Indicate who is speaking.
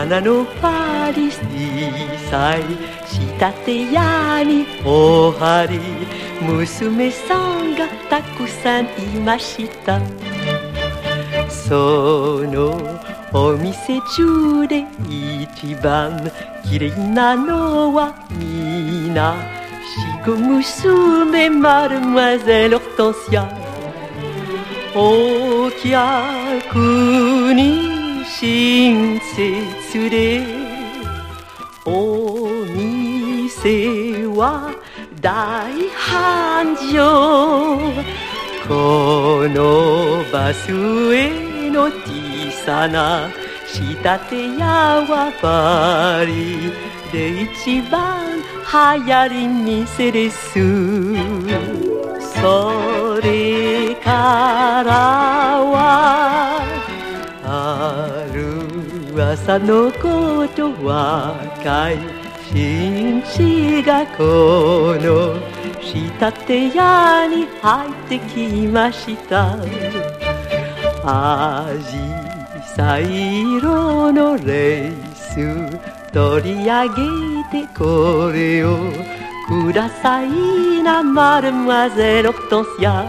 Speaker 1: 花のパリ小さい仕立て屋におはり娘さんがたくさんいました。そのお店中で一番きれいなのはみなしご娘マルモアゼル・オルタンシア。お客に親切でお店は大繁盛。このバスへの小さな仕立て屋はパリで一番流行り店です。それからはある朝のこと若い紳士がこの仕立て屋に入ってきました。あじさい色のレース取り上げてこれをくださいなマルモアゼル・オルタンシア。